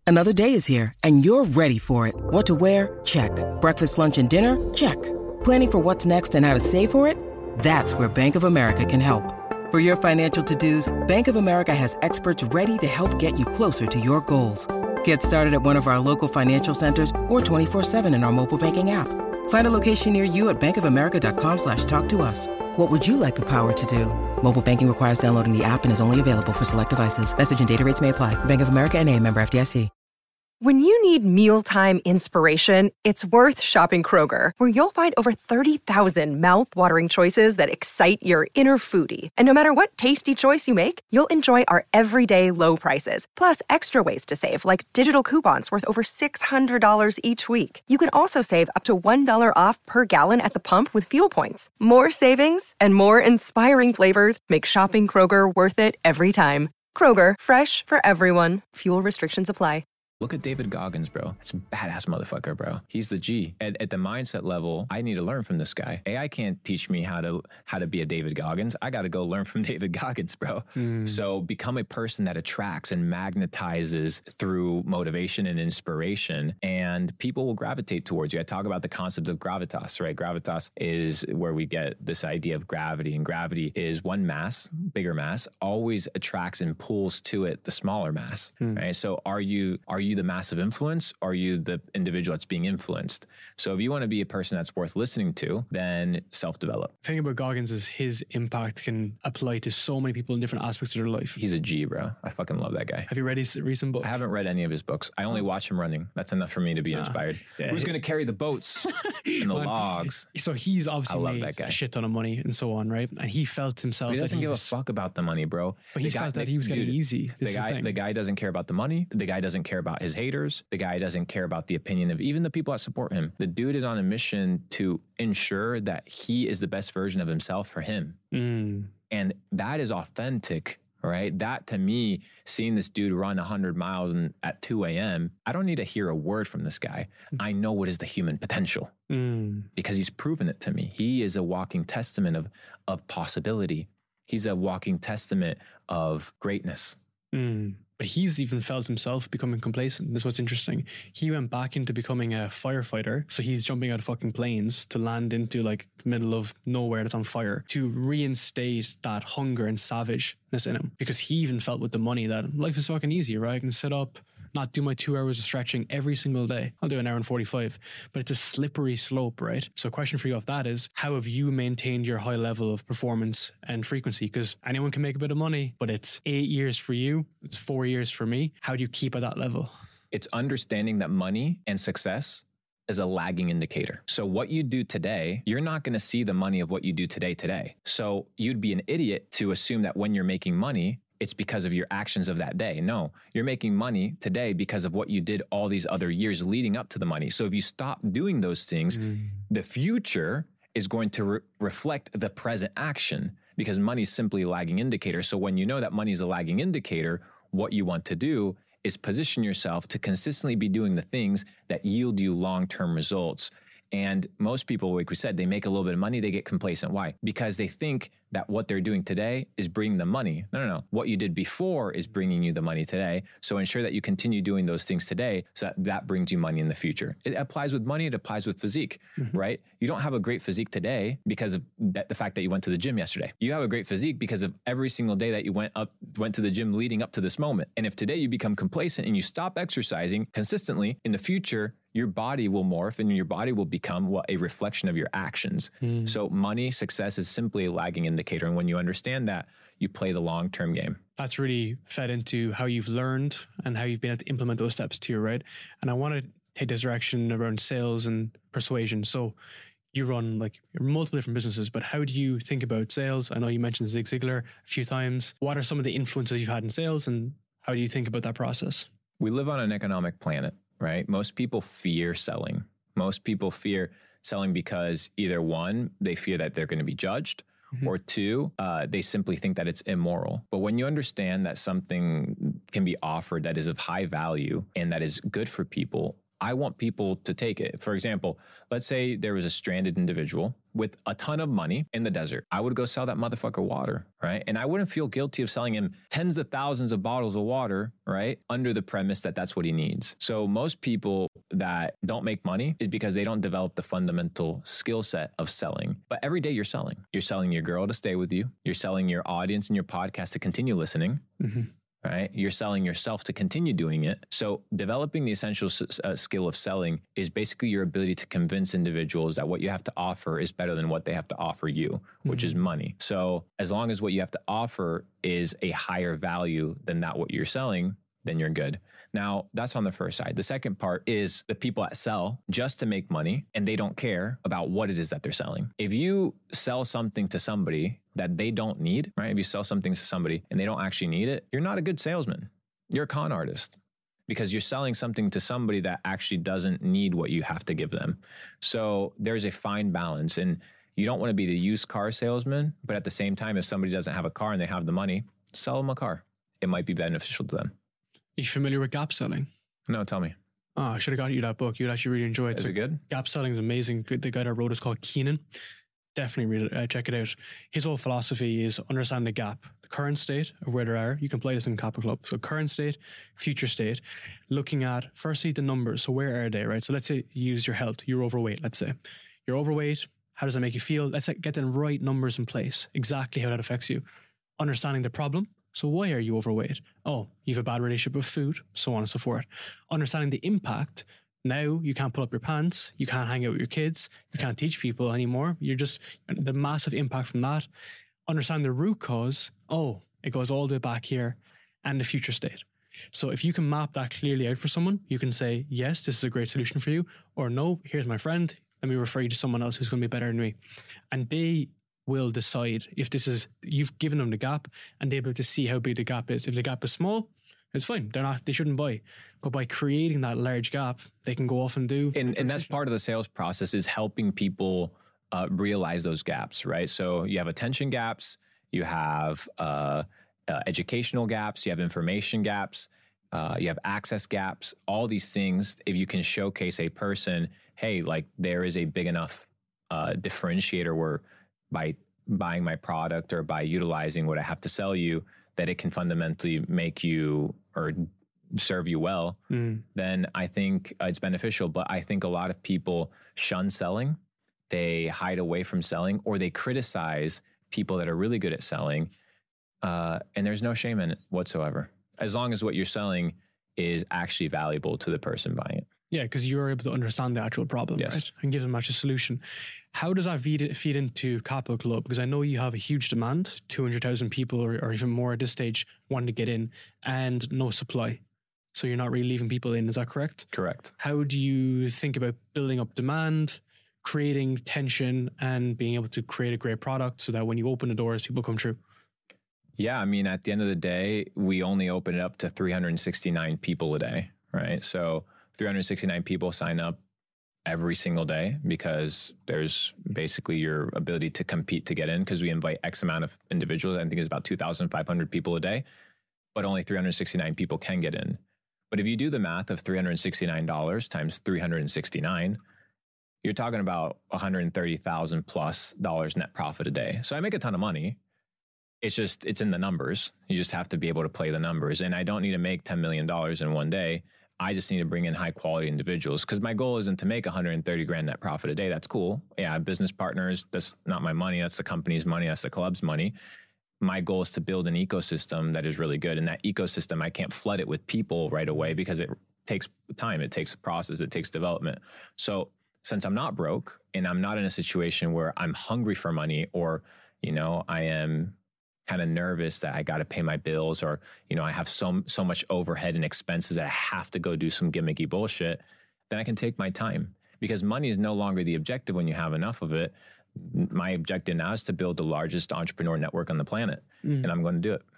Another day is here, and you're ready for it. What to wear? Check. Breakfast, lunch, and dinner? Check. Planning for what's next and how to save for it? That's where Bank of America can help. For your financial to-dos, Bank of America has experts ready to help get you closer to your goals. Get started at one of our local financial centers or 24/7 in our mobile banking app. Find a location near you at bankofamerica.com/talktous. What would you like the power to do? Mobile banking requires downloading the app and is only available for select devices. Message and data rates may apply. Bank of America N.A., member FDIC. When you need mealtime inspiration, it's worth shopping Kroger, where you'll find over 30,000 mouth-watering choices that excite your inner foodie. And no matter what tasty choice you make, you'll enjoy our everyday low prices, plus extra ways to save, like digital coupons worth over $600 each week. You can also save up to $1 off per gallon at the pump with fuel points. More savings and more inspiring flavors make shopping Kroger worth it every time. Kroger, fresh for everyone. Fuel restrictions apply. Look at David Goggins, bro. That's a badass motherfucker, bro. He's the G. At the mindset level, I need to learn from this guy. AI can't teach me how to be a David Goggins. I got to go learn from David Goggins, bro. So become a person that attracts and magnetizes through motivation and inspiration, and people will gravitate towards you. I talk about the concept of gravitas, right? Gravitas is where we get this idea of gravity, and gravity is one mass, bigger mass, always attracts and pulls to it the smaller mass, right? So are you the massive influence? Or are you the individual that's being influenced? So if you want to be a person that's worth listening to, then self-develop. The thing about Goggins is his impact can apply to so many people in different aspects of their life. He's a G, bro. I fucking love that guy. Have you read his recent book? I haven't read any of his books. I only watch him running. That's enough for me to be inspired. Yeah, who's going to carry the boats and the logs? So he's obviously made a shit ton of money and so on, right? And he felt himself. He doesn't give a fuck about the money, bro. But he felt that he was getting easy. The guy doesn't care about the money. The guy doesn't care about his haters. The guy doesn't care about the opinion of even the people that support him. The dude is on a mission to ensure that he is the best version of himself for him. And that is authentic, right? That, to me, seeing this dude run 100 miles at 2 a.m., I don't need to hear a word from this guy. I know what is the human potential because he's proven it to me. He is a walking testament of possibility. He's a walking testament of greatness. But he's even felt himself becoming complacent. That's what's interesting. He went back into becoming a firefighter. So he's jumping out of fucking planes to land into like the middle of nowhere that's on fire to reinstate that hunger and savageness in him. Because he even felt with the money that life is fucking easy, right? I can sit up, not do my 2 hours of stretching every single day. I'll do an hour and 45, but it's a slippery slope, right? So a question for you off that is, how have you maintained your high level of performance and frequency? Because anyone can make a bit of money, but it's 8 years for you. It's 4 years for me. How do you keep at that level? It's understanding that money and success is a lagging indicator. So what you do today, you're not going to see the money of what you do today. So you'd be an idiot to assume that when you're making money, it's because of your actions of that day. No, you're making money today because of what you did all these other years leading up to the money. So if you stop doing those things, the future is going to reflect the present action because money is simply a lagging indicator. So when you know that money is a lagging indicator, what you want to do is position yourself to consistently be doing the things that yield you long-term results. And most people, like we said, they make a little bit of money, they get complacent. Why? Because they think that what they're doing today is bringing them money. No. What you did before is bringing you the money today. So ensure that you continue doing those things today so that brings you money in the future. It applies with money. It applies with physique, right? You don't have a great physique today because of the fact that you went to the gym yesterday. You have a great physique because of every single day that you went to the gym leading up to this moment. And if today you become complacent and you stop exercising consistently, in the future, your body will morph and your body will become a reflection of your actions. So money, success is simply a lagging indicator. And when you understand that, you play the long-term game. That's really fed into how you've learned and how you've been able to implement those steps too, right? And I want to take this direction around sales and persuasion. So you run like multiple different businesses, but how do you think about sales? I know you mentioned Zig Ziglar a few times. What are some of the influences you've had in sales and how do you think about that process? We live on an economic planet, right? Most people fear selling. Most people fear selling because either one, they fear that they're going to be judged, or two, they simply think that it's immoral. But when you understand that something can be offered that is of high value and that is good for people, I want people to take it. For example, let's say there was a stranded individual with a ton of money in the desert. I would go sell that motherfucker water, right? And I wouldn't feel guilty of selling him tens of thousands of bottles of water, right? Under the premise that that's what he needs. So most people that don't make money is because they don't develop the fundamental skill set of selling. But every day you're selling. You're selling your girl to stay with you. You're selling your audience and your podcast to continue listening. Mm-hmm. Right? You're selling yourself to continue doing it. So developing the essential skill of selling is basically your ability to convince individuals that what you have to offer is better than what they have to offer you, which is money. So as long as what you have to offer is a higher value than that what you're selling, then you're good. Now, that's on the first side. The second part is the people that sell just to make money and they don't care about what it is that they're selling. If you sell something to somebody that they don't need, right? If you sell something to somebody and they don't actually need it, you're not a good salesman. You're a con artist because you're selling something to somebody that actually doesn't need what you have to give them. So there's a fine balance, and you don't want to be the used car salesman, but at the same time, if somebody doesn't have a car and they have the money, sell them a car. It might be beneficial to them. Are you familiar with gap selling? No, tell me. Oh, I should have got you that book. You'd actually really enjoy it. Is it good? Gap selling is amazing. The guy that wrote is called Keenan. Definitely read it. Check it out. His whole philosophy is understand the gap, the current state of where they are. You can play this in Capital Club. So current state, future state, looking at firstly the numbers. So where are they, right? So let's say you use your health. You're overweight, let's say. You're overweight. How does that make you feel? Let's get the right numbers in place. Exactly how that affects you. Understanding the problem. So why are you overweight? Oh, you have a bad relationship with food, so on and so forth. Understanding the impact. Now you can't pull up your pants. You can't hang out with your kids. You can't teach people anymore. You're just the massive impact from that. Understand the root cause. Oh, it goes all the way back here, and the future state. So if you can map that clearly out for someone, you can say, yes, this is a great solution for you, or no, here's my friend. Let me refer you to someone else who's going to be better than me. And they will decide if this is, you've given them the gap, and they'll be able to see how big the gap is. If the gap is small, it's fine. They shouldn't buy. But by creating that large gap, they can go off and do. And that's part of the sales process, is helping people realize those gaps, right? So you have attention gaps, you have educational gaps, you have information gaps, you have access gaps, all these things. If you can showcase a person, hey, like there is a big enough differentiator where by buying my product or by utilizing what I have to sell you, that it can fundamentally make you or serve you well, then I think it's beneficial. But I think a lot of people shun selling. They hide away from selling, or they criticize people that are really good at selling. And there's no shame in it whatsoever, as long as what you're selling is actually valuable to the person buying it. Yeah, because you're able to understand the actual problem, Yes. right? And give them actually a solution. How does that feed into Capital Club? Because I know you have a huge demand, 200,000 people or even more at this stage wanting to get in, and no supply. So you're not really leaving people in, is that correct? Correct. How do you think about building up demand, creating tension, and being able to create a great product so that when you open the doors, people come through? Yeah, I mean, at the end of the day, we only open it up to 369 people a day, right? So 369 people sign up every single day, because there's basically your ability to compete to get in, because we invite X amount of individuals. I think it's about 2,500 people a day, but only 369 people can get in. But if you do the math of $369 times 369, you're talking about $130,000 plus net profit a day. So I make a ton of money. It's in the numbers. You just have to be able to play the numbers. And I don't need to make $10 million in one day. I just need to bring in high quality individuals, because my goal isn't to make 130 grand net profit a day. That's cool. Yeah, I have business partners. That's not my money. That's the company's money. That's the club's money. My goal is to build an ecosystem that is really good. And that ecosystem, I can't flood it with people right away, because it takes time. It takes a process. It takes development. So since I'm not broke and I'm not in a situation where I'm hungry for money, or, I am kind of nervous that I got to pay my bills, or, I have so much overhead and expenses that I have to go do some gimmicky bullshit, then I can take my time, because money is no longer the objective when you have enough of it. My objective now is to build the largest entrepreneur network on the planet, and I'm going to do it.